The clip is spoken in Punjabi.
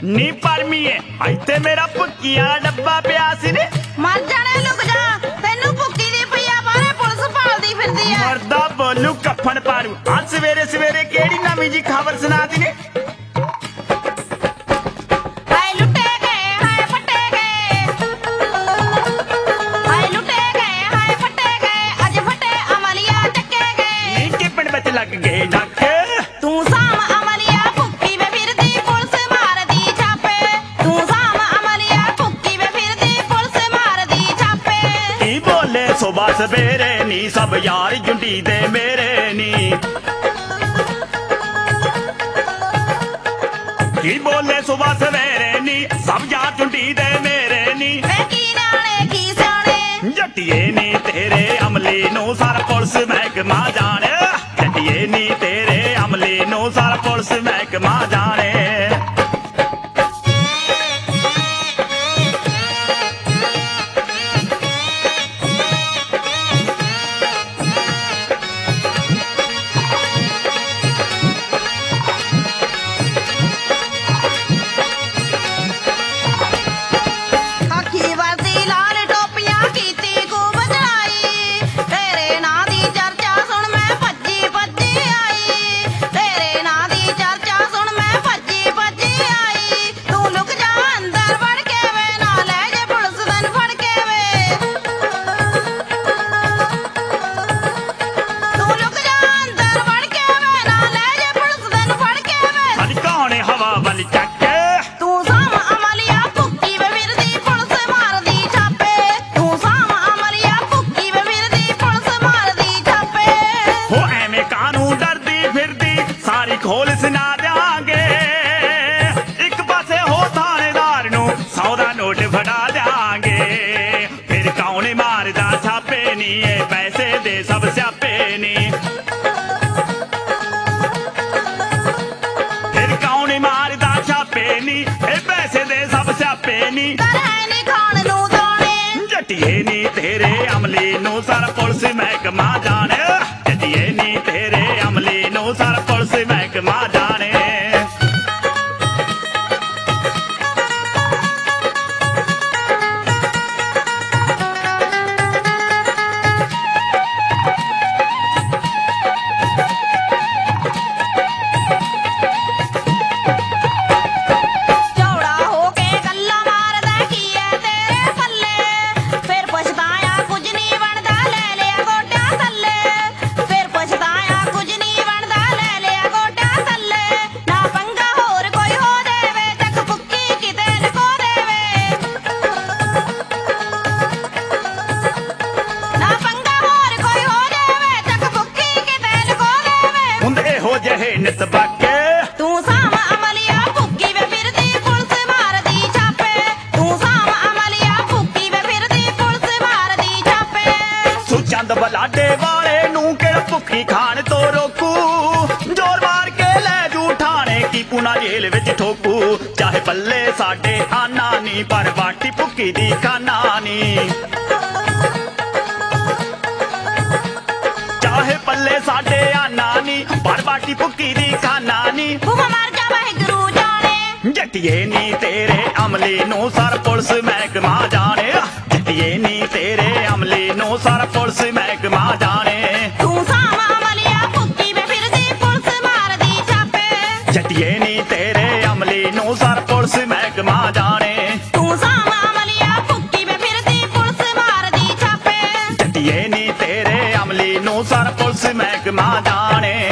नी परमीए ਇੱਥੇ ਮੇਰਾ ਭੁੱਕੀਆਂ ਦਾ ਡੱਬਾ ਪਿਆ ਸੀ ਨੇ ਮਰ ਜਾਣੇ ਲੁਕ ਜਾ ਤੈਨੂੰ ਭੁੱਕੀ ਦੀ ਪਈਆ ਬਾਹਰੇ ਪੁਲਿਸ ਭਾਲਦੀ ਫਿਰਦੀ ਆ ਮਰਦਾ ਬੋਲੂ ਕਫਨ ਪਾਰੂ ਅੱਜ ਸਵੇਰੇ ਸਵੇਰੇ ਕਿਹੜੀ ਨਵੀਂ ਜੀ ਖਬਰ ਸੁਣਾਤੀ ਨੇ ਹਾਏ ਲੁੱਟੇ ਗਏ ਹਾਏ ਫੱਟੇ ਗਏ ਹਾਏ ਲੁੱਟੇ ਗਏ ਹਾਏ ਫੱਟੇ ਗਏ ਅੱਜ ਫੱਟੇ ਅਮਲੀਆ ਚੱਕੇ ਗਏ ਨੀ ਟਿੱਪਣ ਵਿੱਚ ਲੱਗ ਗਏ ਡੱਕੇ ਤੂੰ ਸਾਮ ਅਮਲੀਆ ਭੁੱਕੀ ਵੇ ਫਿਰਦੀ ਪੁਲਿਸ ਮਾਰਦੀ ਛਾਪੇ ਤੂੰ ਸਾਮ ਅਮਲੀਆ ਭੁੱਕੀ ਵੇ ਫਿਰਦੀ ਪੁਲਿਸ ਮਾਰਦੀ ਛਾਪੇ ਕੀ ਬੋਲੇ ਸੁਬਹ ਸਵੇਰੇ ਨੀ ਸਭ ਯਾਰ ਜੁੰਡੀ ਦੇ ਮੇਰੇ ਨੀ ਕੀ ਬੋਲੇ ਸੁਬਹ ਸਵੇਰੇ ਨੀ ਸਭ ਯਾਰ ਜੁੰਡੀ ਦੇ ਮੇਰੇ ਨੀ ਵੇ ਕੀ ਨਾਲੇ ਕੀ ਸਿਆਣੇ ਜੱਟੀਏ ਨੀ ਤੇਰੇ ਅਮਲੀ ਨੂੰ ਸਾਰਾ ਪੁਲਿਸ ਮਹਿਕਮਾ ਜਾਣੇ ਜੱਟੀਏ ਨੀ ਤੇਰੇ ਅਮਲੀ ਨੂੰ ਸਾਰਾ ਪੁਲਿਸ ਮਹਿਕਮਾ ਜਾਣੇ ਅੱਖੀ ਵਰਦੀ ਲਾਲ ਟੋਪੀਆਂ ਕੀਤੀ ਖੂਬ ਚੜਾਈ ਤੇਰੇ ਨਾਂ ਦੀ ਚਰਚਾ ਸੁਣ ਮੈਂ ਭੱਜੀ ਭੱਜੀ ਆਈ ਤੇਰੇ ਨਾਂ ਦੀ ਚਰਚਾ ਸੁਣ ਮੈਂ ਭੱਜੀ ਭੱਜੀ ਆਈ ਤੂੰ ਲੁਕ ਜਾ ਅੰਦਰ ਵੜ ਕੇ ਵੇ ਨਾ ਲੈ ਜੇ ਪੁਲਿਸ ਤੈਨੂੰ ਫੜ ਕੇ ਵੇ ਤੂੰ ਲੁਕ ਜਾ ਅੰਦਰ ਵੜ ਕੇ ਵੇ ਨਾ ਲੈ ਜੇ ਪੁਲਿਸ ਤੈਨੂੰ ਫੜ ਕੇ ਵੇ ਸਾਡੀ ਕੌਣ ਹਵਾ ਵੱਲ ਚੱਕ ਤੂੰ ਸਾਮ ਅਮਲੀਆ ਭੁੱਕੀ ਵੇ ਫਿਰਦੀ ਪੁਲਿਸ ਮਾਰਦੀ ਛਾਪੇ ਤੂੰ ਸਾਮ ਅਮਲੀਆ ਭੁੱਕੀ ਵੇ ਫਿਰਦੀ ਪੁਲਿਸ ਮਾਰਦੀ ਛਾਪੇ ਹੋ ਐਵੇਂ ਕਾਨੂੰ ਡਰਦੀ ਫਿਰਦੀ ਸਾਰੀ ਖੋਲ ਸੁਣਾ ਦਿਆਂਗੇ ਇੱਕ ਪਾਸੇ ਹੋ ਥਾਣੇਦਾਰ ਨੂੰ 100 ਦਾ ਨੋਟ ਫੜਾ ਦਿਆਂਗੇ ਫਿਰ ਕੌਣ ਮਾਰਦਾ ਛਾਪੇ ਨੀ ਇਹ ਪੈਸੇ ਦੇ ਸਭ ਸਿਆਪੇ ਨੀ ਫਿਰ ਕੌਣ ਮਾਰਦਾ ਛਾਪੇ ਨੀ ਇਹ ਪੈਸੇ ਦੇ ਸਭ ਸਿਆਪੇ ਨੀ ਕਰ ਹੈ ਨੀ ਖਾਣ ਨੂੰ ਦੋਣੇ ਜੱਟੀਏ ਨੀ ਤੇਰੇ ਅਮਲੀ ਨੂੰ ਸਾਰਾ ਪੁਲਿਸ ਮਹਿਕਮਾ ਜਾਣੇ ਜੱਟੀਏ ਨੀ ਤੇਰੇ ਅਮਲੀ ਨੂੰ ਸਾਰਾ ਪੁਲਿਸ ਮਹਿਕਮਾ ਜਾਣੇ ਚੌੜਾ ਹੋ ਕੇ ਗੱਲਾਂ ਮਾਰਦਾ ਕੀ ਐ ਤੇਰੇ ਪੱਲੇ ਫਿਰ ਪਛਤਾਇਆ ਕੁਝ ਨਹੀਂ ਬਣਦਾ ਲੈ ਲਿਆ ਗੋਟਾ ਥੱਲੇ ਫਿਰ ਪਛਤਾਇਆ ਕੁਝ ਨਹੀਂ ਬਣਦਾ ਲੈ ਲਿਆ ਗੋਟਾ ਥੱਲੇ ਨਾ ਪੰਗਾ ਹੋਰ ਕੋਈ ਹੋ ਦੇਵੇ ਚੱਕ ਭੁੱਕੀ ਕਿਤੇ ਲੁਕੋ ਦੇਵੇ ਨਾ ਪੰਗਾ ਹੋਰ ਕੋਈ ਹੋ ਦੇਵੇ ਚੱਕ ਭੁੱਕੀ ਕਿਤੇ ਲੁਕੋ ਦੇਵੇ ਹੁੰਦੇ ਇਹੋ ਜਿਹੇ ਨਿਤਬਕੇ ਤੂੰ ਸਾਮ ਅਮਲੀਆ ਭੁੱਕੀ ਵੇ ਫਿਰਦੀ ਪੁਲਿਸ ਮਾਰਦੀ ਛਾਪੇ ਤੂੰ ਸਾਮ ਅਮਲੀਆ ਭੁੱਕੀ ਵੇ ਫਿਰਦੀ ਪੁਲਿਸ ਮਾਰਦੀ ਛਾਪੇ ਸੁਚੰਦ ਬਲਾਡੇ ਵਾਲੇ ਨੂੰ ਕਿਹੜਾ ਭੁੱਖੀ ਖਾਣ ਤੋਂ ਰੋਕੂ ਜ਼ੋਰ ਮਾਰ ਕੇ ਲੈ ਜੂ ਠਾਣੇ ਕੀ ਪੁਨਾ ਜੇਲ੍ਹ ਵਿੱਚ ਠੋਕੂ ਚਾਹੇ ਪੱਲੇ ਸਾਡੇ ਆਨਾ ਨੀ ਪਰ ਬਾਟੀ ਭੁੱਕੀ ਦੀ ਖਾਨਾ ਨੀ ਚਾਹੇ ਪੱਲੇ ਸਾਡੇ ਆਨਾ ਨੀ ਪਰ ਬਾਟੀ ਭੁੱਕੀ ਦੀ ਖਾਨਾ ਨੀ ਭੁੱਖ ਮਰ ਜਾ ਵਾਹਿਗੁਰੂ ਜਾਣੇ ਜੱਟੀਏ ਨੀ ਤੇਰੇ ਅਮਲੀ ਨੂੰ ਸਾਰਾ ਪੁਲਿਸ ਮਹਿਕਮਾ ਜਾਣੇ ਜੱਟੀਏ ਨੀ ਤੇਰੇ ਅਮਲੀ ਨੂੰ ਸਾਰਾ ਪੁਲਿਸ ਮਹਿਕਮਾ ਜਾਣੇ ਤੂੰ ਸਾਮ ਅਮਲੀਆ ਭੁੱਕੀ ਵੇ ਫਿਰਦੀ ਪੁਲਿਸ ਮਾਰਦੀ ਛਾਪੇ ਜੱਟੀਏ ਨੀ ਤੇਰੇ ਅਮਲੀ ਨੂੰ ਸਾਰਾ ਪੁਲਿਸ ਮਹਿਕਮਾ ਜਾਣੇ ਤੂੰ ਸਾਮ ਅਮਲੀਆ ਭੁੱਕੀ ਵੇ ਫਿਰਦੀ ਪੁਲਿਸ ਮਾਰਦੀ ਛਾਪੇ ਜੱਟੀਏ ਨੀ ਤੇਰੇ ਅਮਲੀ ਨੂੰ ਸਾਰਾ ਪੁਲਿਸ ਮਹਿਕਮਾ ਜਾਣੇ